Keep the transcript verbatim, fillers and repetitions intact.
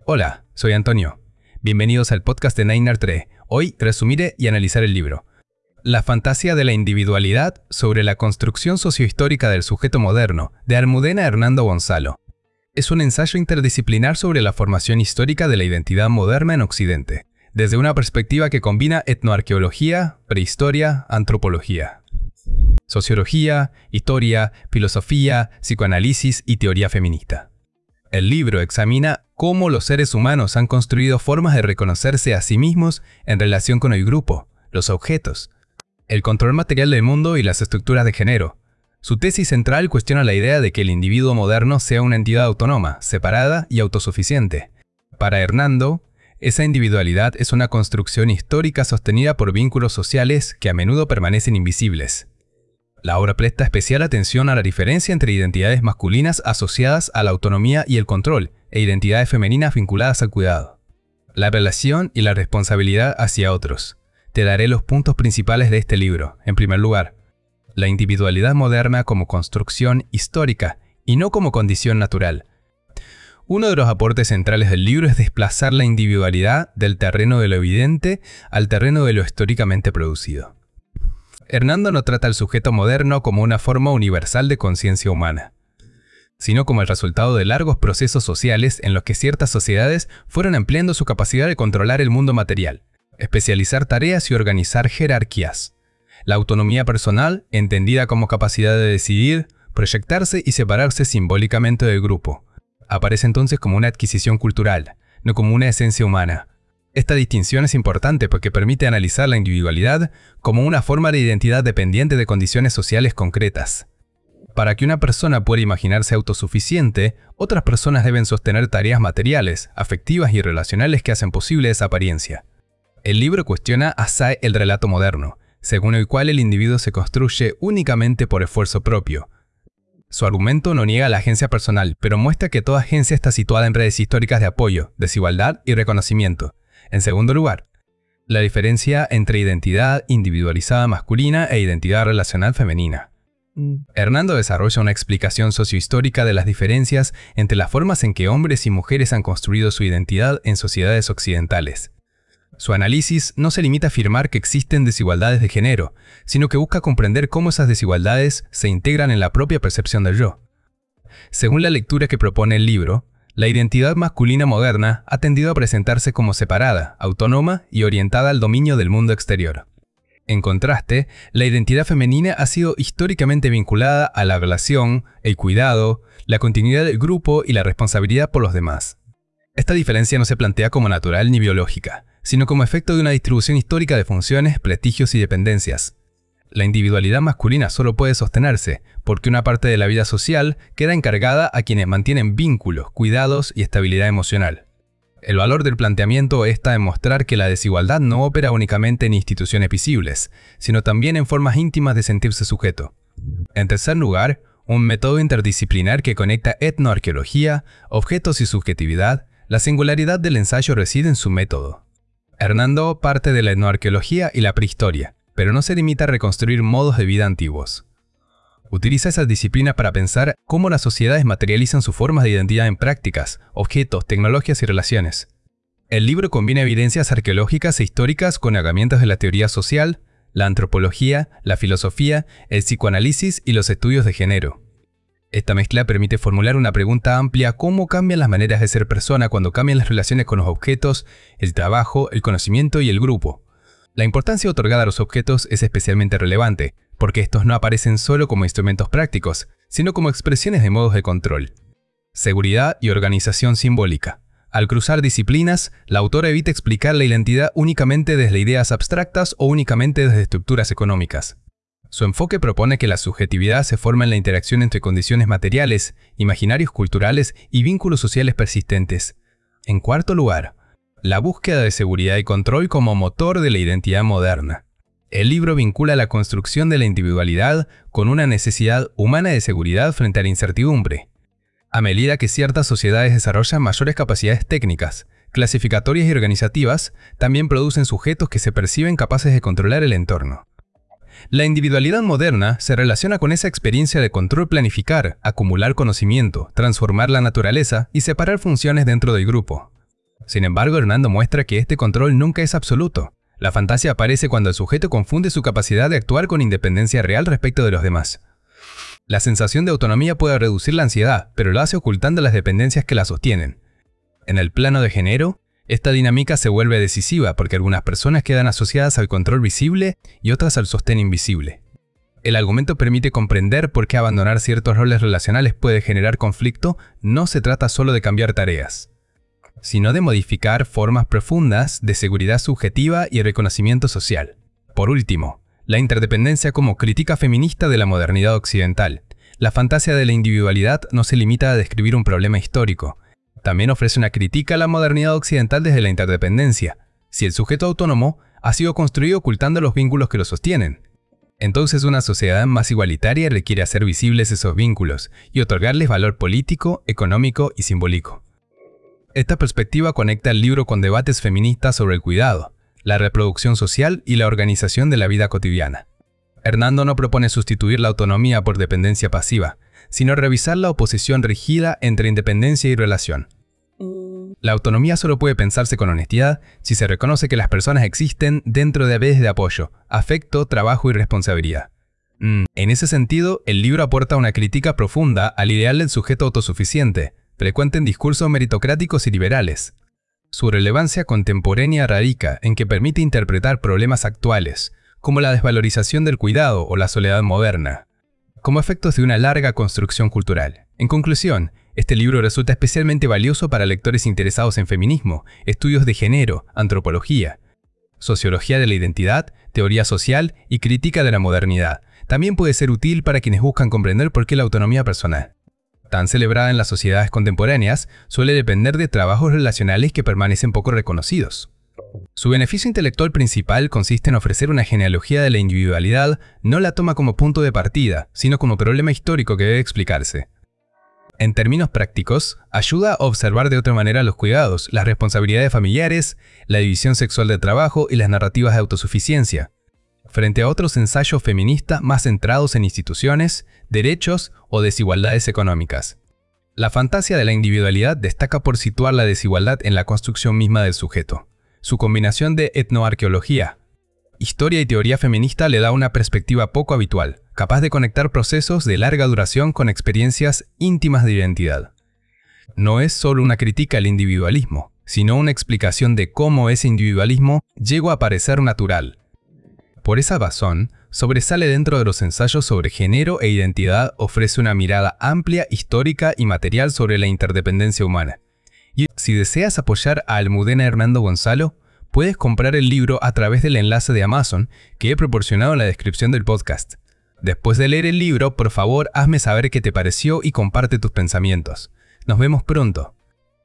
Hola, soy Antonio. Bienvenidos al podcast de Nine Tre. Hoy resumiré y analizar el libro La fantasía de la individualidad sobre la construcción sociohistórica del sujeto moderno, de Almudena Hernando Gonzalo. Es un ensayo interdisciplinar sobre la formación histórica de la identidad moderna en Occidente, desde una perspectiva que combina etnoarqueología, prehistoria, antropología, sociología, historia, filosofía, psicoanálisis y teoría feminista. El libro examina cómo los seres humanos han construido formas de reconocerse a sí mismos en relación con el grupo, los objetos, el control material del mundo y las estructuras de género. Su tesis central cuestiona la idea de que el individuo moderno sea una entidad autónoma, separada y autosuficiente. Para Hernando, esa individualidad es una construcción histórica sostenida por vínculos sociales que a menudo permanecen invisibles. La obra presta especial atención a la diferencia entre identidades masculinas asociadas a la autonomía y el control, e identidades femeninas vinculadas al cuidado, la relación y la responsabilidad hacia otros. Te daré los puntos principales de este libro. En primer lugar, la individualidad moderna como construcción histórica y no como condición natural. Uno de los aportes centrales del libro es desplazar la individualidad del terreno de lo evidente al terreno de lo históricamente producido. Hernando no trata al sujeto moderno como una forma universal de conciencia humana, sino como el resultado de largos procesos sociales en los que ciertas sociedades fueron empleando su capacidad de controlar el mundo material, especializar tareas y organizar jerarquías. La autonomía personal, entendida como capacidad de decidir, proyectarse y separarse simbólicamente del grupo, aparece entonces como una adquisición cultural, no como una esencia humana. Esta distinción es importante porque permite analizar la individualidad como una forma de identidad dependiente de condiciones sociales concretas. Para que una persona pueda imaginarse autosuficiente, otras personas deben sostener tareas materiales, afectivas y relacionales que hacen posible esa apariencia. El libro cuestiona así el relato moderno, según el cual el individuo se construye únicamente por esfuerzo propio. Su argumento no niega la agencia personal, pero muestra que toda agencia está situada en redes históricas de apoyo, desigualdad y reconocimiento. En segundo lugar, la diferencia entre identidad individualizada masculina e identidad relacional femenina. Mm. Hernando desarrolla una explicación sociohistórica de las diferencias entre las formas en que hombres y mujeres han construido su identidad en sociedades occidentales. Su análisis no se limita a afirmar que existen desigualdades de género, sino que busca comprender cómo esas desigualdades se integran en la propia percepción del yo. Según la lectura que propone el libro, la identidad masculina moderna ha tendido a presentarse como separada, autónoma y orientada al dominio del mundo exterior. En contraste, la identidad femenina ha sido históricamente vinculada a la relación, el cuidado, la continuidad del grupo y la responsabilidad por los demás. Esta diferencia no se plantea como natural ni biológica, sino como efecto de una distribución histórica de funciones, prestigios y dependencias. La individualidad masculina solo puede sostenerse porque una parte de la vida social queda encargada a quienes mantienen vínculos, cuidados y estabilidad emocional. El valor del planteamiento está en mostrar que la desigualdad no opera únicamente en instituciones visibles, sino también en formas íntimas de sentirse sujeto. En tercer lugar, un método interdisciplinar que conecta etnoarqueología, objetos y subjetividad. La singularidad del ensayo reside en su método. Hernando parte de la etnoarqueología y la prehistoria, pero no se limita a reconstruir modos de vida antiguos. Utiliza esas disciplinas para pensar cómo las sociedades materializan sus formas de identidad en prácticas, objetos, tecnologías y relaciones. El libro combina evidencias arqueológicas e históricas con herramientas de la teoría social, la antropología, la filosofía, el psicoanálisis y los estudios de género. Esta mezcla permite formular una pregunta amplia: ¿cómo cambian las maneras de ser persona cuando cambian las relaciones con los objetos, el trabajo, el conocimiento y el grupo? La importancia otorgada a los objetos es especialmente relevante, porque estos no aparecen solo como instrumentos prácticos, sino como expresiones de modos de control. Seguridad y organización simbólica. Al cruzar disciplinas, la autora evita explicar la identidad únicamente desde ideas abstractas o únicamente desde estructuras económicas. Su enfoque propone que la subjetividad se forma en la interacción entre condiciones materiales, imaginarios culturales y vínculos sociales persistentes. En cuarto lugar, la búsqueda de seguridad y control como motor de la identidad moderna. El libro vincula la construcción de la individualidad con una necesidad humana de seguridad frente a la incertidumbre. A medida que ciertas sociedades desarrollan mayores capacidades técnicas, clasificatorias y organizativas, también producen sujetos que se perciben capaces de controlar el entorno. La individualidad moderna se relaciona con esa experiencia de control, planificar, acumular conocimiento, transformar la naturaleza y separar funciones dentro del grupo. Sin embargo, Hernando muestra que este control nunca es absoluto. La fantasía aparece cuando el sujeto confunde su capacidad de actuar con independencia real respecto de los demás. La sensación de autonomía puede reducir la ansiedad, pero lo hace ocultando las dependencias que la sostienen. En el plano de género, esta dinámica se vuelve decisiva porque algunas personas quedan asociadas al control visible y otras al sostén invisible. El argumento permite comprender por qué abandonar ciertos roles relacionales puede generar conflicto. No se trata solo de cambiar tareas, sino de modificar formas profundas de seguridad subjetiva y reconocimiento social. Por último, la interdependencia como crítica feminista de la modernidad occidental. La fantasía de la individualidad no se limita a describir un problema histórico. También ofrece una crítica a la modernidad occidental desde la interdependencia. Si el sujeto autónomo ha sido construido ocultando los vínculos que lo sostienen, entonces una sociedad más igualitaria requiere hacer visibles esos vínculos y otorgarles valor político, económico y simbólico. Esta perspectiva conecta el libro con debates feministas sobre el cuidado, la reproducción social y la organización de la vida cotidiana. Hernando no propone sustituir la autonomía por dependencia pasiva, sino revisar la oposición rígida entre independencia y relación. La autonomía solo puede pensarse con honestidad si se reconoce que las personas existen dentro de redes de apoyo, afecto, trabajo y responsabilidad. Mm. En ese sentido, el libro aporta una crítica profunda al ideal del sujeto autosuficiente, frecuente en discursos meritocráticos y liberales. Su relevancia contemporánea radica en que permite interpretar problemas actuales, como la desvalorización del cuidado o la soledad moderna, como efectos de una larga construcción cultural. En conclusión, este libro resulta especialmente valioso para lectores interesados en feminismo, estudios de género, antropología, sociología de la identidad, teoría social y crítica de la modernidad. También puede ser útil para quienes buscan comprender por qué la autonomía personal, tan celebrada en las sociedades contemporáneas, suele depender de trabajos relacionales que permanecen poco reconocidos. Su beneficio intelectual principal consiste en ofrecer una genealogía de la individualidad. No la toma como punto de partida, sino como problema histórico que debe explicarse. En términos prácticos, ayuda a observar de otra manera los cuidados, las responsabilidades familiares, la división sexual del trabajo y las narrativas de autosuficiencia, frente a otros ensayos feministas más centrados en instituciones, derechos o desigualdades económicas. La fantasía de la individualidad destaca por situar la desigualdad en la construcción misma del sujeto. Su combinación de etnoarqueología, historia y teoría feminista le da una perspectiva poco habitual, capaz de conectar procesos de larga duración con experiencias íntimas de identidad. No es solo una crítica al individualismo, sino una explicación de cómo ese individualismo llegó a parecer natural. Por esa razón, sobresale dentro de los ensayos sobre género e identidad, ofrece una mirada amplia, histórica y material sobre la interdependencia humana. Y si deseas apoyar a Almudena Hernando Gonzalo, puedes comprar el libro a través del enlace de Amazon que he proporcionado en la descripción del podcast. Después de leer el libro, por favor, hazme saber qué te pareció y comparte tus pensamientos. Nos vemos pronto.